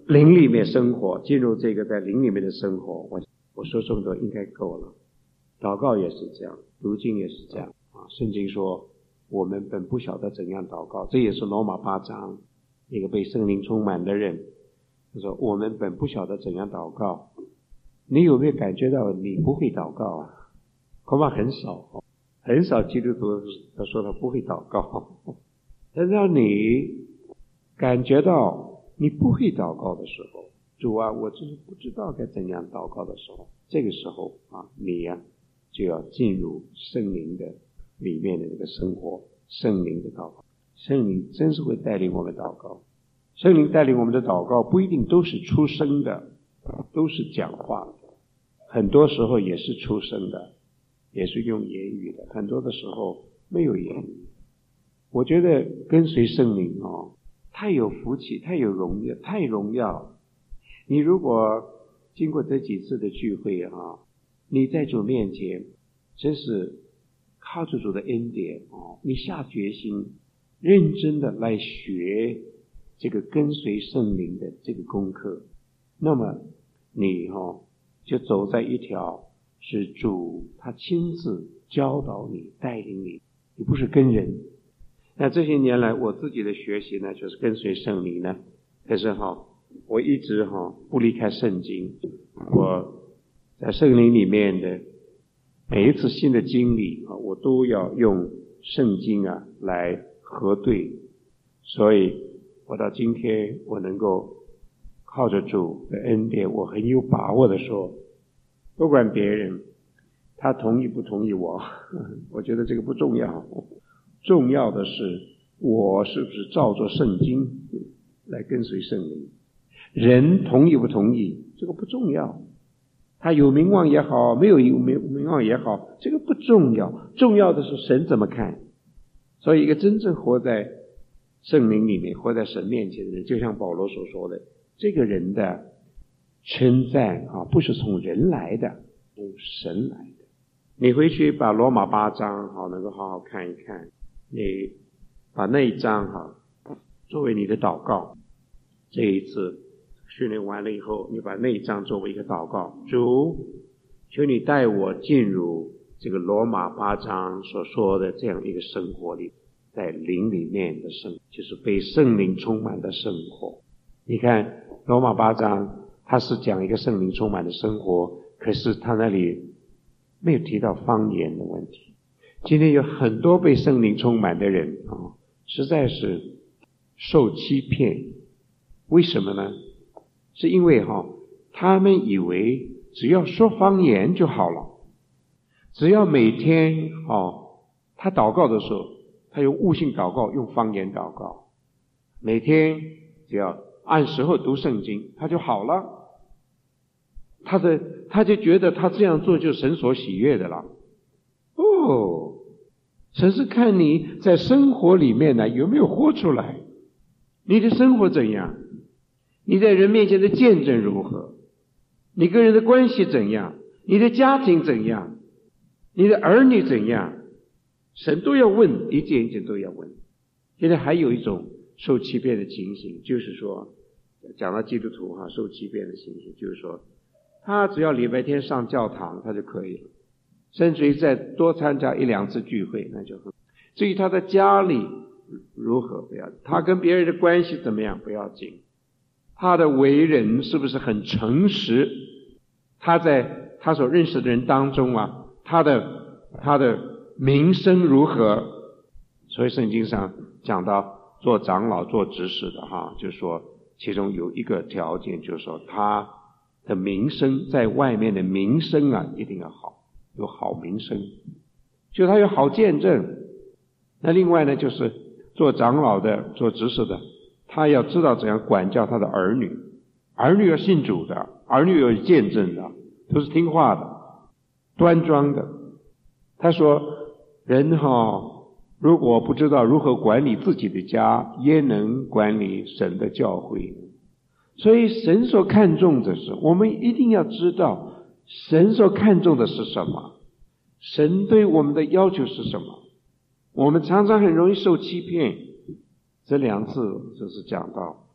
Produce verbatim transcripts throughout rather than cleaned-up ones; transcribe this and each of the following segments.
灵里面生活，进入这个在灵里面的生活，我我说这么多应该够了。祷告也是这样，读经也是这样啊。圣经说我们本不晓得怎样祷告，这也是罗马八章一个被圣灵充满的人，他说我们本不晓得怎样祷告。你有没有感觉到你不会祷告啊？恐怕很少，很少基督徒他说他不会祷告。但让你感觉到你不会祷告的时候，主啊，我就是不知道该怎样祷告的时候，这个时候啊，你呀、啊、就要进入圣灵的里面的那个生活，圣灵的祷告。圣灵真是会带领我们祷告，圣灵带领我们的祷告不一定都是出声的，都是讲话的，很多时候也是出声的，也是用言语的，很多的时候没有言语。我觉得跟随圣灵哦，太有福气，太有荣耀，太荣耀。你如果经过这几次的聚会啊，你在主面前真是靠着主的恩典哦，你下决心认真的来学这个跟随圣灵的这个功课，那么你哦就走在一条是主他亲自教导你带领你，你不是跟人。那这些年来我自己的学习呢，就是跟随圣灵呢，可是哈我一直哈不离开圣经，我在圣灵里面的每一次新的经历啊，我都要用圣经啊来核对，所以我到今天我能够靠着主的恩典，我很有把握的说，不管别人他同意不同意我，我觉得这个不重要，重要的是我是不是照着圣经来跟随圣灵。人同意不同意这个不重要，他有名望也好，没有名望也好，这个不重要，重要的是神怎么看。所以一个真正活在圣灵里面，活在神面前的人，就像保罗所说的，这个人的称赞啊，不是从人来的，从神来的。你回去把罗马八章好能够好好看一看，你把那一章哈作为你的祷告，这一次训练完了以后，你把那一章作为一个祷告，主，求你带我进入这个罗马八章所说的这样一个生活里，在灵里面的生，就是被圣灵充满的生活。你看罗马八章它是讲一个圣灵充满的生活，可是它那里没有提到方言的问题。今天有很多被圣灵充满的人啊，实在是受欺骗。为什么呢？是因为哈，他们以为只要说方言就好了，只要每天哦，他祷告的时候，他用悟性祷告，用方言祷告，每天只要按时候读圣经，他就好了。他的他就觉得他这样做就是神所喜悦的了。哦，神是看你在生活里面呢有没有活出来，你的生活怎样，你在人面前的见证如何，你跟人的关系怎样，你的家庭怎样，你的儿女怎样，神都要问，一件一件都要问。现在还有一种受欺骗的情形，就是说讲到基督徒哈，受欺骗的情形就是说，他只要礼拜天上教堂他就可以了，甚至于再多参加一两次聚会那就很。至于他的家里如何不要紧，他跟别人的关系怎么样不要紧，他的为人是不是很诚实，他在他所认识的人当中啊，他的他的名声如何。所以圣经上讲到做长老做执事的哈，就是说其中有一个条件，就是说他的名声在外面的名声啊一定要好，有好名声，就他有好见证。那另外呢，就是做长老的做执事的，他要知道怎样管教他的儿女，儿女要信主的，儿女有见证的，都是听话的端庄的。他说人哈，如果不知道如何管理自己的家，焉能管理神的教会？所以神所看重的是，我们一定要知道神所看重的是什么，神对我们的要求是什么。我们常常很容易受欺骗，这两次就是讲到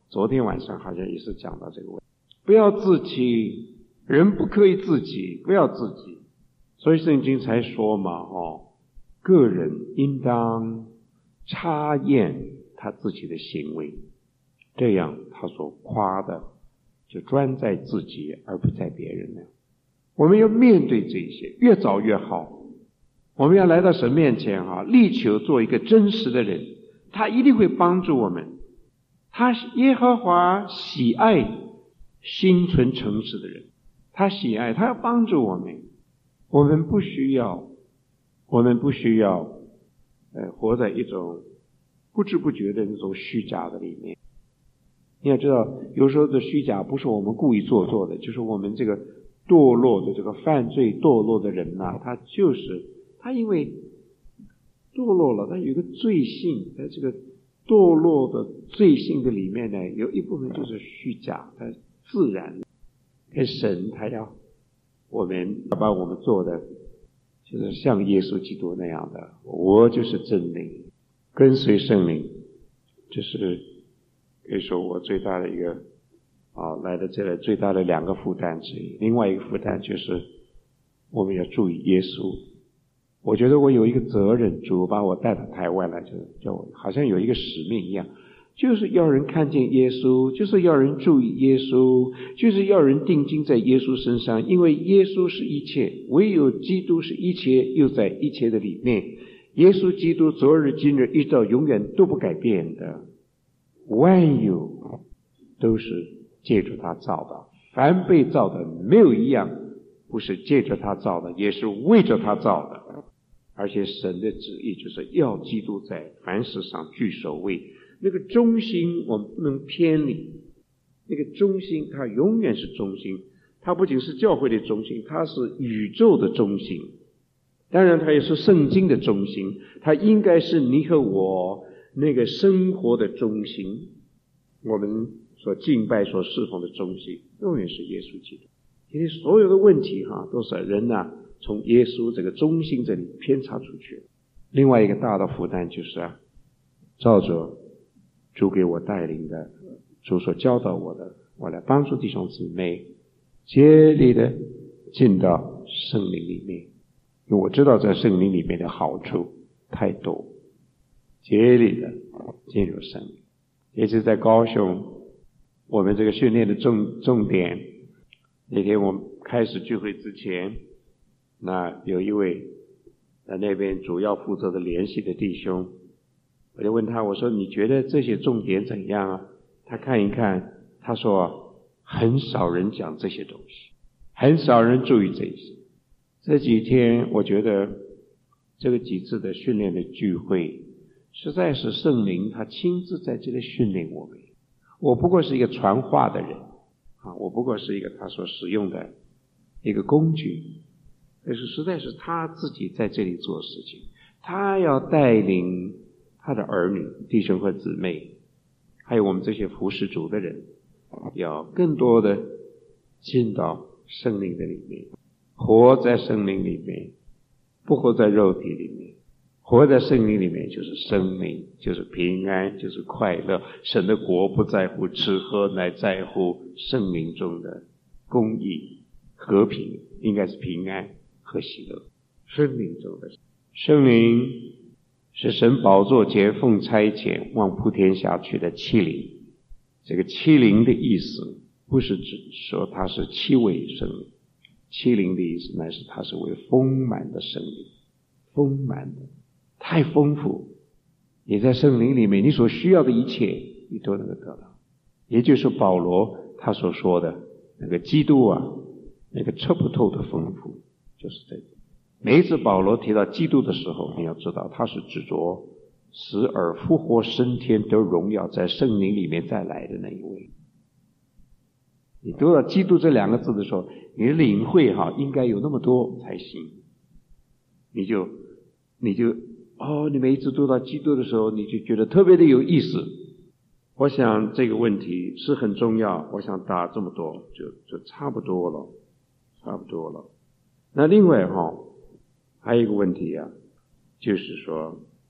昨天晚上好像也是讲到这个问题，不要自欺，人不可以自欺，不要自欺。所以圣经才说嘛，哦，个人应当察验他自己的行为，这样他所夸的就专在自己而不在别人了。我们要面对这些，越早越好。我们要来到神面前啊，力求做一个真实的人，他一定会帮助我们。他耶和华喜爱心存诚实的人，他喜爱，他要帮助我们。我们不需要，我们不需要，呃，活在一种不知不觉的那种虚假的里面。你要知道，有时候的虚假不是我们故意做作的，就是我们这个堕落的这个犯罪堕落的人呐、啊，他就是他因为堕落了，他有一个罪性，在这个堕落的罪性的里面呢，有一部分就是虚假，他自然跟神他要我们要把我们做的就是像耶稣基督那样的，我就是真理，跟随圣灵，这是可以说我最大的一个啊来到这里最大的两个负担之一。另外一个负担就是我们要注意耶稣。我觉得我有一个责任，主把我带到台湾来，就叫我好像有一个使命一样，就是要人看见耶稣，就是要人注意耶稣，就是要人定睛在耶稣身上，因为耶稣是一切，唯有基督是一切，又在一切的里面。耶稣基督昨日今日一直到永远都不改变的，万有都是借着他造的，凡被造的没有一样不是借着他造的，也是为着他造的。而且神的旨意就是要基督在凡事上居首位，那个中心我们不能偏离，那个中心它永远是中心，它不仅是教会的中心，它是宇宙的中心，当然它也是圣经的中心，它应该是你和我那个生活的中心，我们所敬拜所侍奉的中心永远是耶稣基督。今天所有的问题哈，都是人呐、啊、从耶稣这个中心这里偏差出去。另外一个大的负担就是啊，照着主给我带领的，主所教导我的，我来帮助弟兄姊妹竭力的进到圣灵里面，因为我知道在圣灵里面的好处太多，竭力的进入圣灵。也是在高雄，我们这个训练的重重点，那天我们开始聚会之前，那有一位在那边主要负责的联系的弟兄，我就问他，我说你觉得这些重点怎样啊？他看一看，他说很少人讲这些东西，很少人注意这些。这几天我觉得这个几次的训练的聚会，实在是圣灵他亲自在这里训练我们。我不过是一个传话的人啊，我不过是一个他所使用的一个工具，但是实在是他自己在这里做事情，他要带领他的儿女弟兄和姊妹，还有我们这些服侍主的人，要更多的进到圣灵的里面，活在圣灵里面，不活在肉体里面。活在圣灵里面就是生命，就是平安，就是快乐。神的国不在乎吃喝，乃在乎圣灵中的公义、和平，应该是平安和喜乐。圣灵中的圣灵是神宝座前奉差遣往普天下去的七灵。这个七灵的意思不是指说它是七位圣灵，七灵的意思乃是它是为丰满的圣灵，丰满的太丰富，你在圣灵里面你所需要的一切你都能够得到。也就是保罗他所说的那个基督啊，那个测不透的丰富，就是这个。每一次保罗提到基督的时候，你要知道他是指着死而复活升天得荣耀在圣灵里面再来的那一位。你读到基督这两个字的时候，你的领会哈应该有那么多才行。你就你就哦，你每一次读到基督的时候，你就觉得特别的有意思。我想这个问题是很重要，我想答这么多就就差不多了，差不多了。那另外哈、哦，还有一个问题啊，就是说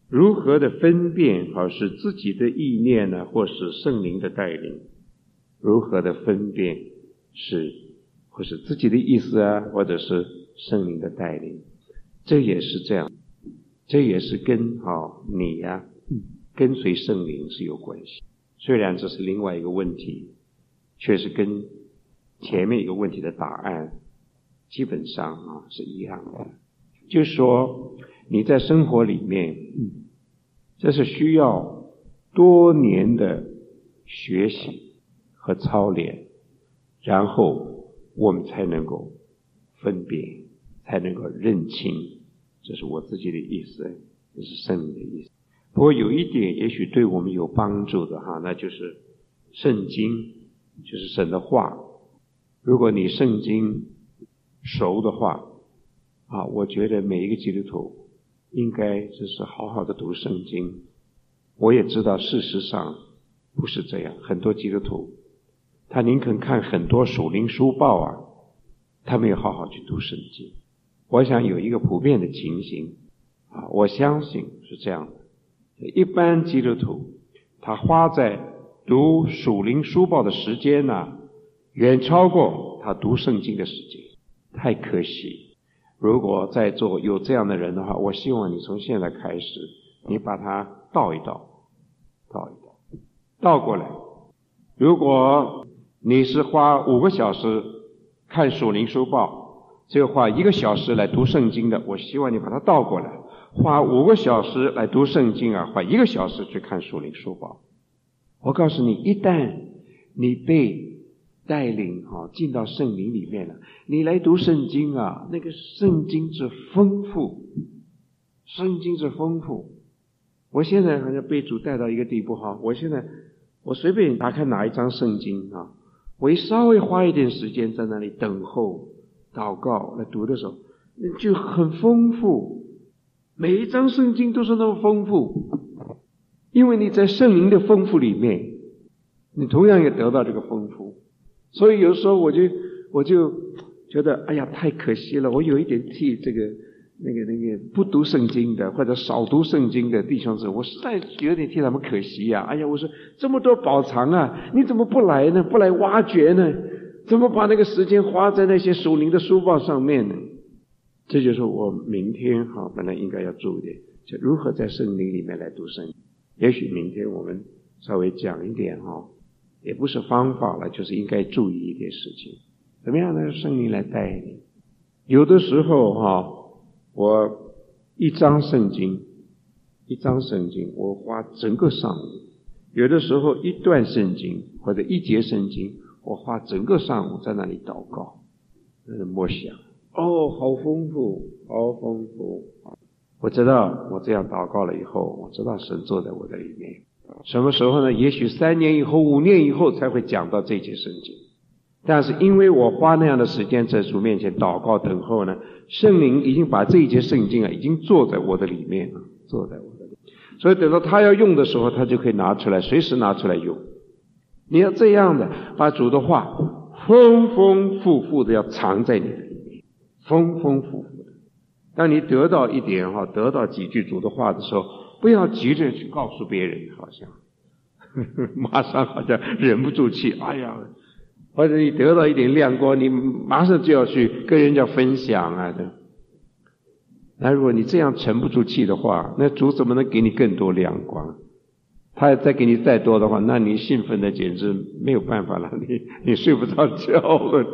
如何的分辨好是自己的意念呢，或是圣灵的带领？如何的分辨是或是自己的意思啊，或者是圣灵的带领？这也是这样，这也是跟好你呀、啊、跟随圣灵是有关系。虽然这是另外一个问题，却是跟前面一个问题的答案基本上啊是一样的。就是说你在生活里面，这是需要多年的学习和操练，然后我们才能够分别，才能够认清。这是我自己的意思，这是圣灵的意思。不过有一点也许对我们有帮助的哈，那就是圣经，就是神的话。如果你圣经熟的话啊，我觉得每一个基督徒应该就是好好的读圣经。我也知道事实上不是这样，很多基督徒他宁肯看很多属灵书报啊，他没有好好去读圣经。我想有一个普遍的情形啊，我相信是这样的。一般基督徒他花在读属灵书报的时间呢、啊，远超过他读圣经的时间，太可惜。如果在座有这样的人的话，我希望你从现在开始，你把它倒一倒，倒一倒，倒过来。如果你是花五个小时看属灵书报，只有花一个小时来读圣经的，我希望你把它倒过来，花五个小时来读圣经啊，花一个小时去看属灵书报。我告诉你，一旦你被带领啊进到圣灵里面了，你来读圣经啊，那个圣经之丰富，圣经之丰富。我现在好像被主带到一个地步哈，我现在我随便打开哪一张圣经啊，我一稍微花一点时间在那里等候祷告来读的时候，就很丰富，每一张圣经都是那么丰富。因为你在圣灵的丰富里面，你同样也得到这个丰富。所以有时候我就我就觉得哎呀太可惜了，我有一点替这个那个那个不读圣经的或者少读圣经的弟兄姊妹，我实在有点替他们可惜呀、啊。哎呀，我说这么多宝藏啊，你怎么不来呢？不来挖掘呢？怎么把那个时间花在那些属灵的书报上面呢？这就是我明天哈本来应该要注意的，就如何在圣灵里面来读圣经。也许明天我们稍微讲一点哈，也不是方法了，就是应该注意一点事情。怎么样呢？圣灵来带你。有的时候哈，我一章圣经，一章圣经，我花整个上午；有的时候一段圣经或者一节圣经，我花整个上午在那里祷告，在那默想。哦，好丰富，好丰富。我知道我这样祷告了以后，我知道神坐在我的里面。什么时候呢？也许三年以后五年以后才会讲到这节圣经，但是因为我花那样的时间在主面前祷告等候呢，圣灵已经把这一节圣经啊已经坐在我的里面了，坐在我的里面，所以等到他要用的时候，他就可以拿出来，随时拿出来用。你要这样的把主的话丰丰富富的要藏在你的里面，丰丰富富的。当你得到一点哈，得到几句主的话的时候，不要急着去告诉别人，好像呵呵马上好像忍不住气，哎呀，或者你得到一点亮光，你马上就要去跟人家分享啊的。那如果你这样沉不住气的话，那主怎么能给你更多亮光？他再给你再多的话，那你兴奋的简直没有办法了，你你睡不着觉了。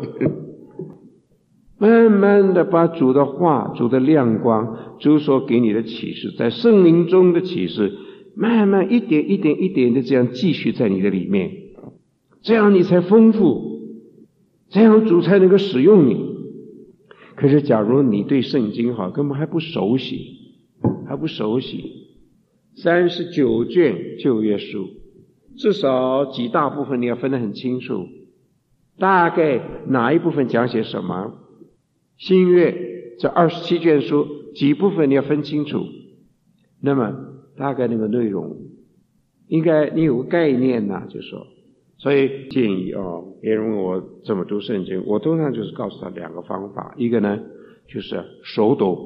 慢慢的把主的话，主的亮光，主所给你的启示，在圣灵中的启示，慢慢一点一点一点的这样继续在你的里面，这样你才丰富，这样主才能够使用你。可是假如你对圣经哈根本还不熟悉，还不熟悉，三十九卷旧约书，至少几大部分你要分得很清楚，大概哪一部分讲些什么？新约这二十七卷书几部分你要分清楚，那么大概那个内容应该你有个概念呐、啊，就说，所以建议哦，别人问我怎么读圣经，我通常就是告诉他两个方法，一个呢就是熟读，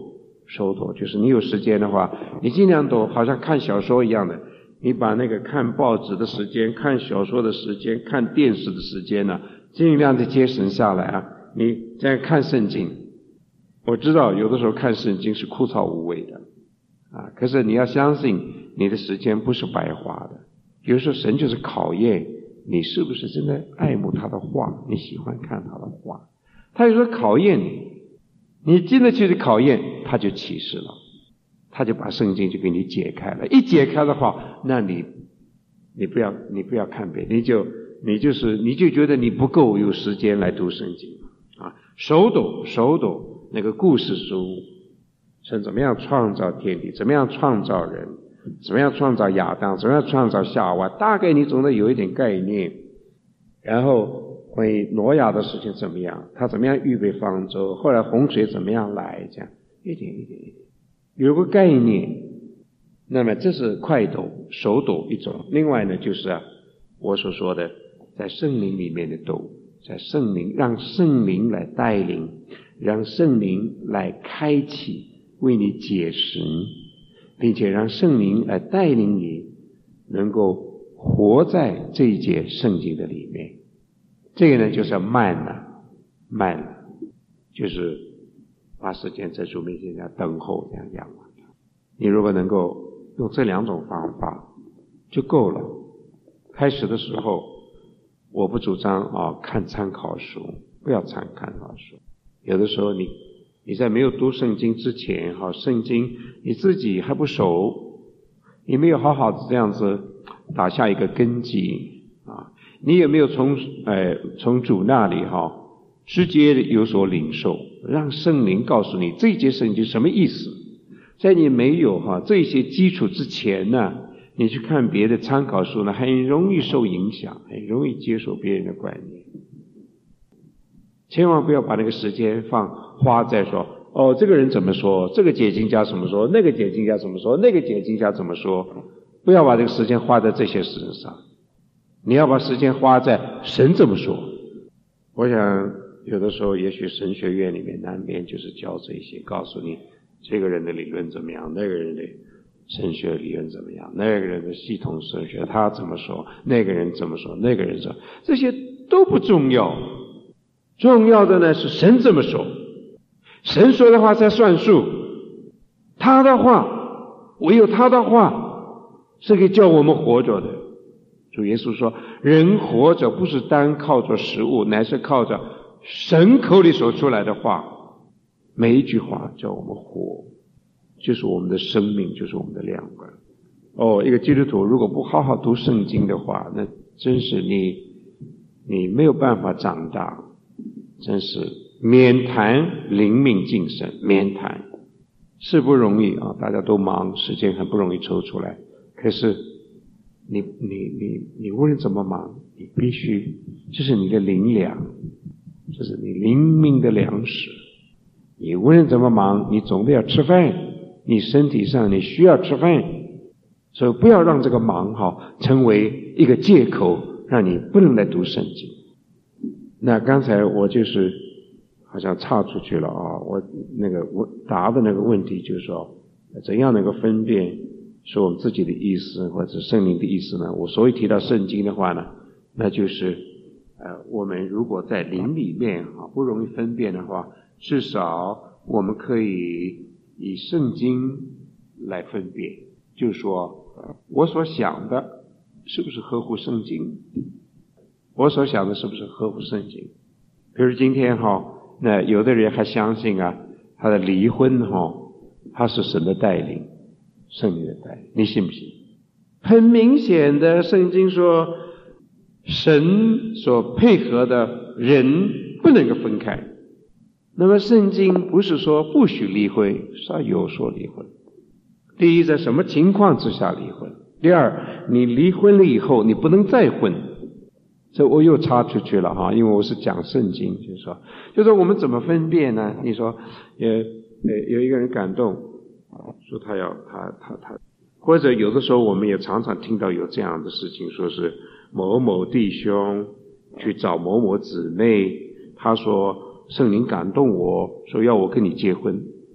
手抖就是你有时间的话，你尽量抖，好像看小说一样的，你把那个看报纸的时间、看小说的时间、看电视的时间呢，尽量的节省下来啊。你这样看圣经，我知道有的时候看圣经是枯燥无味的啊，可是你要相信你的时间不是白花的。有时候神就是考验你是不是真的爱慕他的话，你喜欢看他的话。他有时候考验你，你经得起这考验，他就启示了，他就把圣经就给你解开了。一解开的话，那你你不要你不要看别的，你就你就是你就觉得你不够有时间来读圣经啊。手抖手抖那个故事书，神怎么样创造天地，怎么样创造人，怎么样创造亚当，怎么样创造夏娃，大概你总得有一点概念。然后关于挪亚的事情怎么样，他怎么样预备方舟，后来洪水怎么样来，这样一点一点一点有个概念。那么这是快抖手抖一种。另外呢，就是啊我所说的在圣灵里面的抖，在圣灵让圣灵来带领，让圣灵来开启，为你解释，并且让圣灵来带领你能够活在这一节圣经的里面。这个呢就是慢了慢了就是把时间在主面前这样等候，这样仰望。你如果能够用这两种方法就够了。开始的时候我不主张啊看参考书，不要参参考书。有的时候你你在没有读圣经之前，哈，圣经你自己还不熟，你没有好好的这样子打下一个根基啊，你也没有从呃从主那里哈直接有所领受，让圣灵告诉你这一节圣经什么意思。在你没有哈这些基础之前呢，你去看别的参考书呢，很容易受影响，很容易接受别人的观念。千万不要把那个时间放花在说哦这个人怎么说，这个解经家怎么说，那个解经家怎么说，那个解经家怎么说，不要把这个时间花在这些事上，你要把时间花在神怎么说。我想有的时候也许神学院里面难免就是教这些，告诉你这个人的理论怎么样，那个人的神学理论怎么样，那个人的系统神学他怎么说，那个人怎么说，那个人怎么说，这些都不重要。重要的呢是神怎么说，神说的话才算数，他的话唯有他的话是可以叫我们活着的。主耶稣说人活着不是单靠着食物，乃是靠着神口里所出来的话，每一句话叫我们活，就是我们的生命，就是我们的亮光。哦，一个基督徒如果不好好读圣经的话，那真是你你没有办法长大，真是免谈灵命晋升，免谈是不容易啊！大家都忙，时间很不容易抽出来。可是你你你你无论怎么忙，你必须，这是你的灵粮，这是你灵命的粮食。你无论怎么忙，你总得要吃饭，你身体上你需要吃饭，所以不要让这个忙哈成为一个借口，让你不能来读圣经。那刚才我就是好像岔出去了啊，我那个问答的那个问题就是说，怎样能够分辨是我们自己的意思或者圣灵的意思呢？我所以提到圣经的话呢，那就是呃，我们如果在灵里面啊不容易分辨的话，至少我们可以以圣经来分辨，就是说我所想的是不是合乎圣经，我所想的是不是合乎圣经。比如今天哈，那有的人还相信啊，他的离婚哈，他是神的带领，圣灵的带领，你信不信？很明显的，圣经说神所配合的人不能够分开。那么圣经不是说不许离婚，是有说离婚。第一，在什么情况之下离婚？第二，你离婚了以后你不能再婚。这我又插出去了哈，因为我是讲圣经，就是说就是我们怎么分辨呢？你说呃呃有一个人感动说他要他他他或者有的时候我们也常常听到有这样的事情，说是某某弟兄去找某某姊妹，他说圣灵感动我说要我跟你结婚。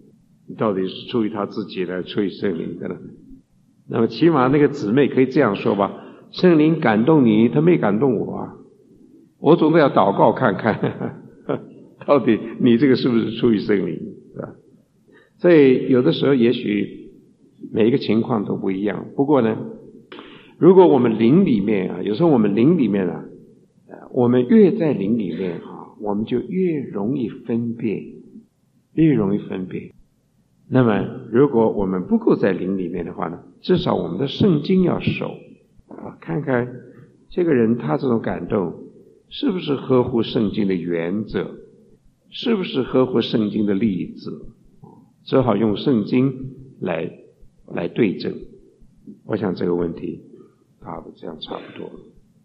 到底是出于他自己的，出于圣灵的呢？那么起码那个姊妹可以这样说吧，圣灵感动你，他没感动我啊，我总得要祷告看看呵呵到底你这个是不是出于圣灵，是吧？所以有的时候也许每一个情况都不一样，不过呢，如果我们灵里面啊，有时候我们灵里面啊，我们越在灵里面啊，我们就越容易分辨，越容易分辨。那么如果我们不够在灵里面的话呢，至少我们的圣经要守啊，看看这个人他这种感动是不是合乎圣经的原则，是不是合乎圣经的例子，只好用圣经来来对证。我想这个问题答的这样差不多。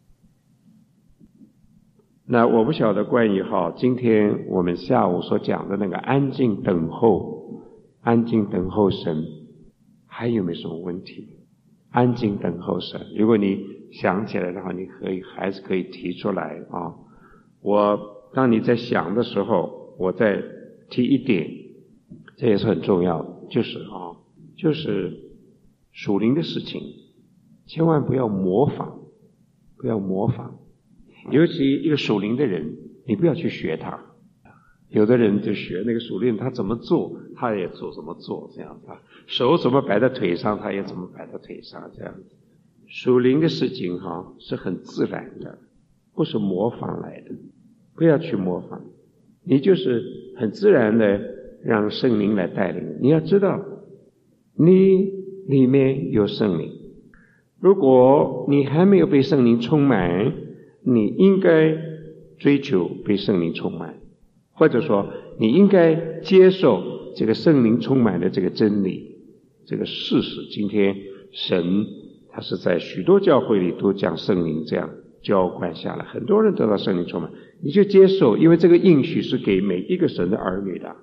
那我不晓得关于哈今天我们下午所讲的那个安静等候，安静等候神，还有没有什么问题？安静等候神，如果你想起来的话，你可以还是可以提出来啊。我当你在想的时候，我再提一点，这也是很重要的，就是啊，就是属灵的事情，千万不要模仿，不要模仿。尤其一个属灵的人，你不要去学他。有的人就学那个属灵，他怎么做，他也做怎么做，这样子。手怎么摆在腿上，他也怎么摆在腿上，这样子。属灵的事情哈是很自然的，不是模仿来的，不要去模仿。你就是很自然的让圣灵来带领。你要知道，你里面有圣灵。如果你还没有被圣灵充满，你应该追求被圣灵充满，或者说你应该接受这个圣灵充满的这个真理，这个事实。今天神他是在许多教会里都将圣灵这样浇灌下来，很多人得到圣灵充满，你就接受，因为这个应许是给每一个神的儿女的，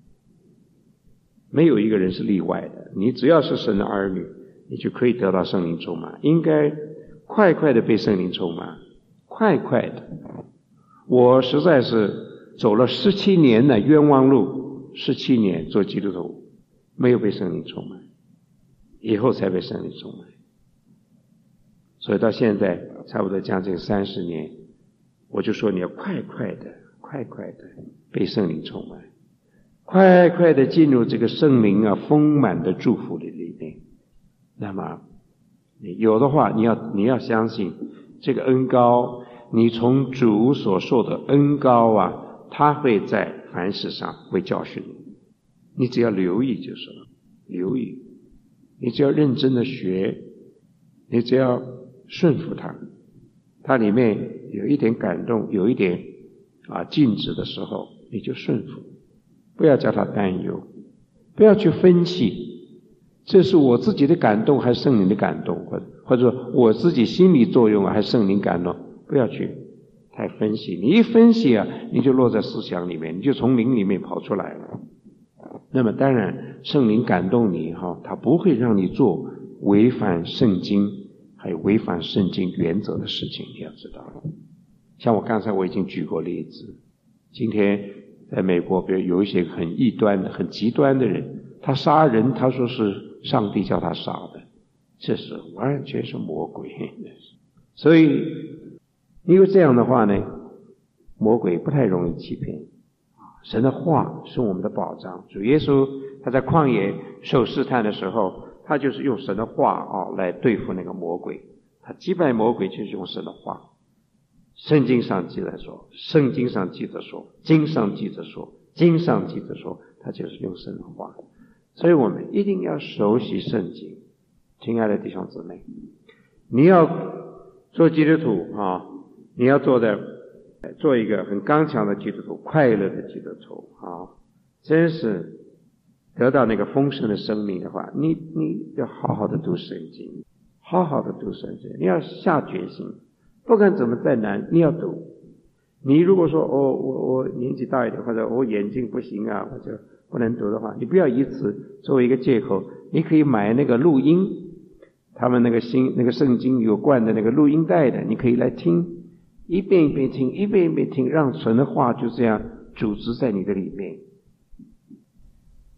没有一个人是例外的。你只要是神的儿女，你就可以得到圣灵充满，应该快快的被圣灵充满，快快的。我实在是走了十七年的冤枉路，十七年做基督徒，没有被圣灵充满，以后才被圣灵充满。所以到现在差不多将近三十年，我就说你要快快的，快快的被圣灵充满，快快的进入这个圣灵啊丰满的祝福的里面。那么有的话，你要你要相信这个恩膏，你从主所受的恩膏啊，他会在凡事上会教训你，你只要留意就是了，留意，你只要认真的学，你只要顺服他，他里面有一点感动，有一点啊禁止的时候，你就顺服，不要叫他担忧，不要去分析，这是我自己的感动还是圣灵的感动，或者或者说我自己心理作用啊还是圣灵感动，不要去太分析。你一分析啊，你就落在思想里面，你就从灵里面跑出来了。那么当然圣灵感动你哈，他不会让你做违反圣经还有违反圣经原则的事情，你要知道。像我刚才我已经举过例子，今天在美国比如有一些很异端的很极端的人，他杀人他说是上帝叫他杀的，这是完全是魔鬼。所以因为这样的话呢，魔鬼不太容易欺骗。神的话是我们的保障。主耶稣他在旷野受试探的时候，他就是用神的话啊来对付那个魔鬼，他击败魔鬼就是用神的话。圣经上记载说，圣经上记着说，经上记着说，经上记着说，他就是用神的话。所以我们一定要熟悉圣经。亲爱的弟兄姊妹，你要做基督徒啊，你要做的做一个很刚强的基督徒，快乐的基督徒啊，真是得到那个丰盛的生命的话，你你要好好的读圣经，好好的读圣经，你要下决心，不管怎么再难，你要读。你如果说哦，我我年纪大一点，或者我眼睛不行啊，或者不能读的话，你不要以此作为一个借口。你可以买那个录音，他们那个新那个圣经有关的那个录音带的，你可以来听，一遍一遍听，一遍一遍听，让神的话就这样组织在你的里面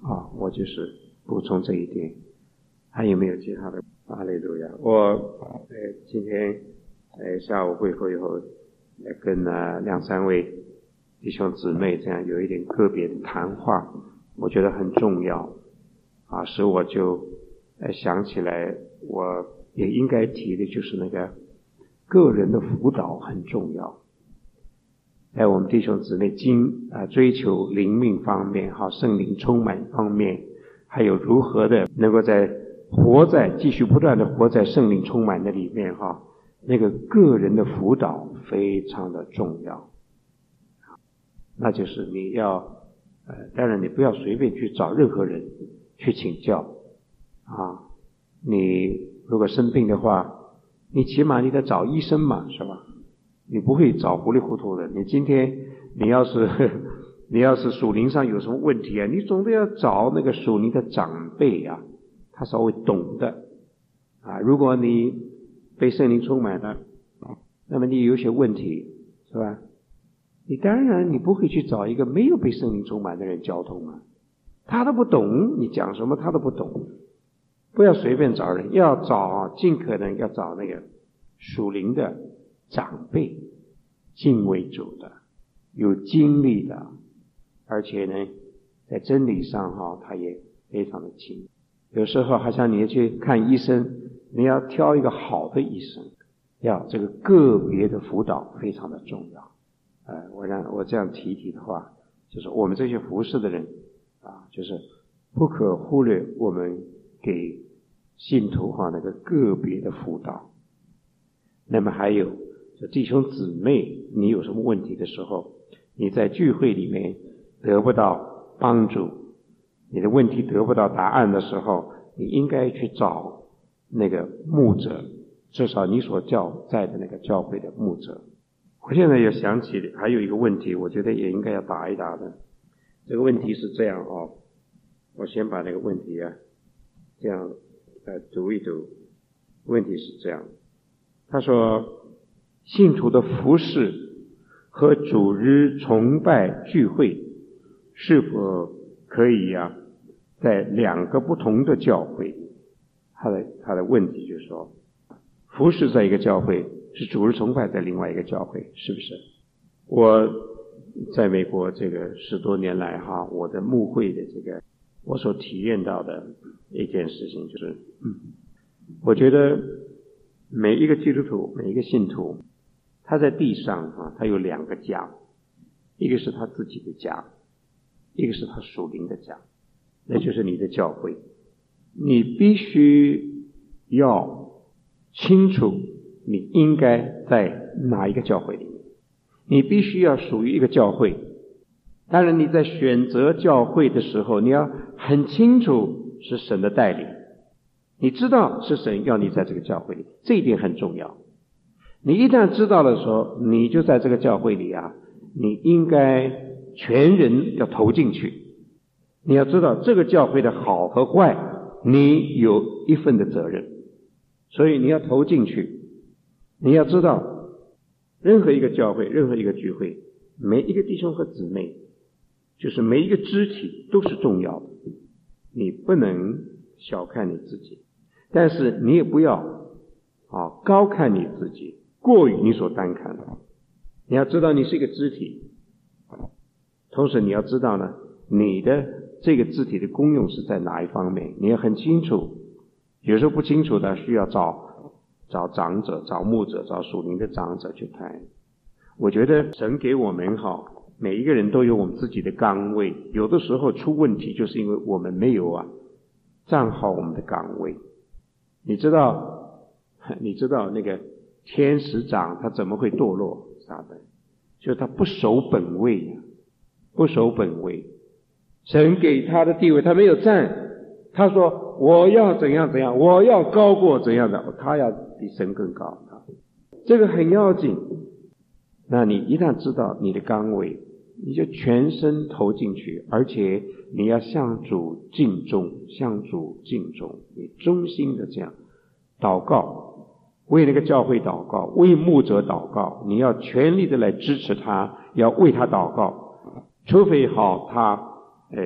啊，我就是补充这一点。还有没有其他的？哈利路亚！我呃今天呃下午会后以后，呃跟呃两三位弟兄姊妹这样有一点个别的谈话，我觉得很重要啊，使我就呃想起来，我也应该提的就是那个个人的辅导很重要。在我们弟兄姊妹经啊、呃、追求灵命方面，哈圣灵充满方面，还有如何的能够在活在继续不断的活在圣灵充满的里面，哈那个个人的辅导非常的重要。那就是你要呃当然你不要随便去找任何人去请教啊，你如果生病的话，你起码你得找医生嘛，是吧？你不会找糊里糊涂的。你今天你要是你要是属灵上有什么问题啊，你总得要找那个属灵的长辈啊，他稍微懂的啊。如果你被圣灵充满了，那么你有些问题是吧？你当然你不会去找一个没有被圣灵充满的人交通啊，他都不懂，你讲什么他都不懂。不要随便找人，要找尽可能要找那个属灵的长辈，敬畏主的，有经历的，而且呢在真理上哈他也非常的清。有时候好像你去看医生，你要挑一个好的医生，要这个个别的辅导非常的重要。呃我让我这样提提的话，就是我们这些服侍的人啊，就是不可忽略我们给信徒哈那个个别的辅导。那么还有弟兄姊妹，你有什么问题的时候，你在聚会里面得不到帮助，你的问题得不到答案的时候，你应该去找那个牧者，至少你所教在的那个教会的牧者。我现在也想起还有一个问题，我觉得也应该要答一答的。这个问题是这样哦，我先把那个问题啊这样呃读一读。问题是这样，他说信徒的服事和主日崇拜聚会是否可以啊在两个不同的教会？他的他的问题就是说，服事在一个教会，是主日崇拜在另外一个教会，是不是？我在美国这个十多年来哈，我的牧会的这个我所体验到的一件事情就是，嗯，我觉得每一个基督徒，每一个信徒，他在地上啊，他有两个家，一个是他自己的家，一个是他属灵的家，那就是你的教会。你必须要清楚你应该在哪一个教会里面，你必须要属于一个教会。当然你在选择教会的时候，你要很清楚是神的带领，你知道是神要你在这个教会里，这一点很重要。你一旦知道的时候，你就在这个教会里啊，你应该全人要投进去。你要知道这个教会的好和坏，你有一份的责任，所以你要投进去。你要知道任何一个教会，任何一个聚会，每一个弟兄和姊妹，就是每一个肢体都是重要的，你不能小看你自己，但是你也不要啊高看你自己，过于你所单看的。你要知道你是一个肢体，同时你要知道呢，你的这个肢体的功用是在哪一方面，你要很清楚。有时候不清楚的，需要找找长者，找牧者，找属灵的长者去谈。我觉得神给我们好，每一个人都有我们自己的岗位，有的时候出问题就是因为我们没有啊站好我们的岗位。你知道你知道那个天使长他怎么会堕落？撒旦就是他不守本位呀、啊，不守本位。神给他的地位他没有站，他说我要怎样怎样，我要高过怎样的，他要比神更高，这个很要紧。那你一旦知道你的岗位，你就全身投进去，而且你要向主敬重，向主敬重，你衷心的这样祷告，为那个教会祷告，为牧者祷告，你要全力的来支持他，要为他祷告，除非好他哎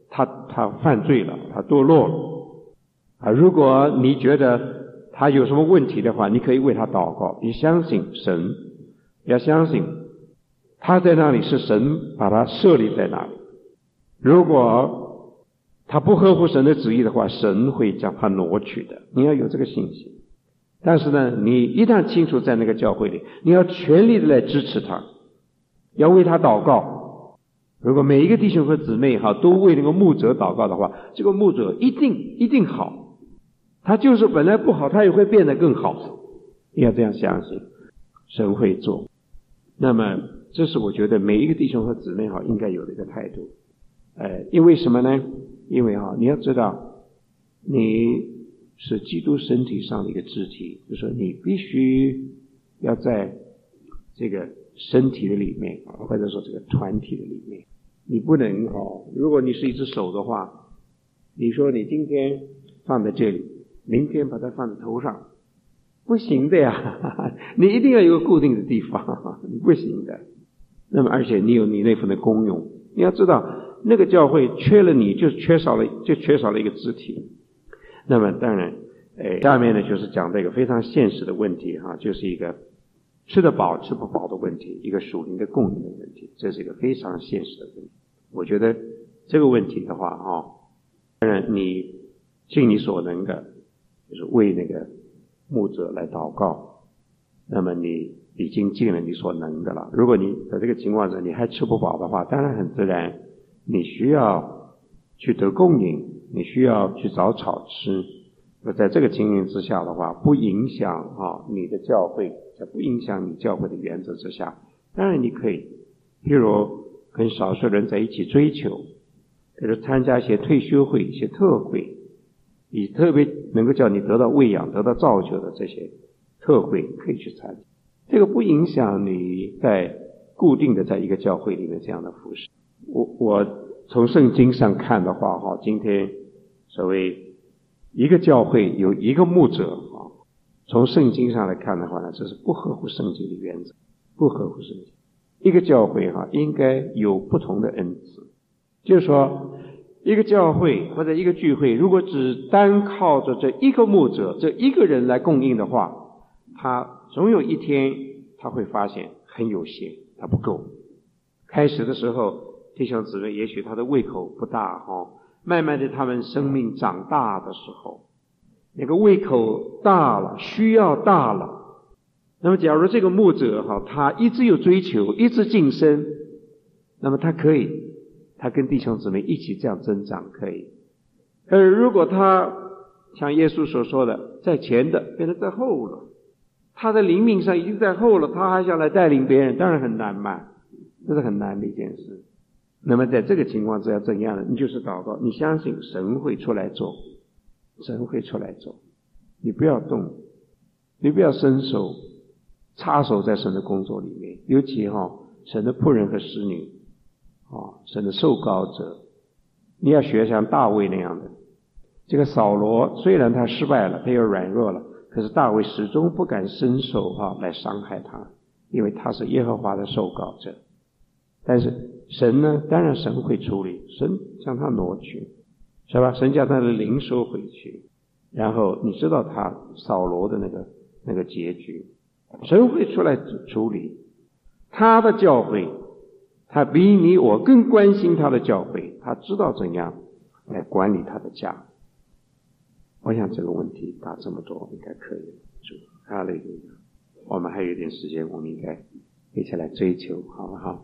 他他犯罪了，他堕落了啊。如果你觉得他有什么问题的话，你可以为他祷告，你相信神，要相信他在那里是神把他设立在那里。如果他不合乎神的旨意的话，神会将他挪去的，你要有这个信心。但是呢，你一旦清楚在那个教会里，你要全力的来支持他，要为他祷告。如果每一个弟兄和姊妹哈都为那个牧者祷告的话，这个牧者一定一定好，他就是本来不好，他也会变得更好。你要这样相信，神会做。那么这是我觉得每一个弟兄和姊妹哈应该有的一个态度。呃，因为什么呢？因为哈你要知道，你是基督身体上的一个肢体，就是说你必须要在这个身体的里面，或者说这个团体的里面，你不能哦，如果你是一只手的话，你说你今天放在这里，明天把它放在头上，不行的呀，你一定要有个固定的地方，你不行的。那么而且你有你那份的功用，你要知道那个教会缺了你，就缺少了就缺少了一个肢体。那么当然呃，下面呢就是讲这个非常现实的问题哈，就是一个吃得饱吃不饱的问题，一个属灵的供应的问题，这是一个非常现实的问题。我觉得这个问题的话哈，当然你尽你所能的就是为那个牧者来祷告，那么你已经尽了你所能的了。如果你在这个情况下你还吃不饱的话，当然很自然你需要去得供应，你需要去找草吃。在这个情形之下的话，不影响啊你的教会，在不影响你教会的原则之下，当然你可以譬如跟少数人在一起追求，比如参加一些退休会、一些特会，以特别能够叫你得到喂养、得到造就的这些特会可以去参加。这个不影响你在固定的在一个教会里面这样的服侍。我我从圣经上看的话哈，今天所谓一个教会有一个牧者啊，从圣经上来看的话呢，这是不合乎圣经的原则，不合乎圣经。一个教会哈应该有不同的恩赐，就是说一个教会或者一个聚会，如果只单靠着这一个牧者这一个人来供应的话，他总有一天他会发现很有限，他不够。开始的时候弟兄姊妹也许他的胃口不大哈，慢慢的他们生命长大的时候，那个胃口大了，需要大了，那么假如这个牧者哈他一直有追求，一直晋升，那么他可以他跟弟兄姊妹一起这样增长可以。而如果他像耶稣所说的在前的变成在后了，他的灵命上已经在后了，他还想来带领别人，当然很难嘛，这是很难的一件事。那么在这个情况之下怎样呢？你就是祷告，你相信神会出来做，神会出来做，你不要动，你不要伸手插手在神的工作里面，尤其哈、哦、神的仆人和使女啊、哦，神的受膏者，你要学像大卫那样的。这个扫罗虽然他失败了，他又软弱了，可是大卫始终不敢伸手哈、啊、来伤害他，因为他是耶和华的受膏者。但是神呢，当然神会处理，神将他挪去，是吧？神将他的灵收回去，然后你知道他扫罗的那个那个结局，神会出来处理他的教会，他比你我更关心他的教会，他知道怎样来管理他的家。我想这个问题答这么多应该可以了。哈利路亚！我们还有一点时间，我们应该一起来追求，好不好？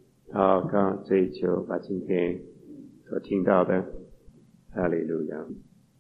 祷告追求，把今天所听到的，哈利路亚。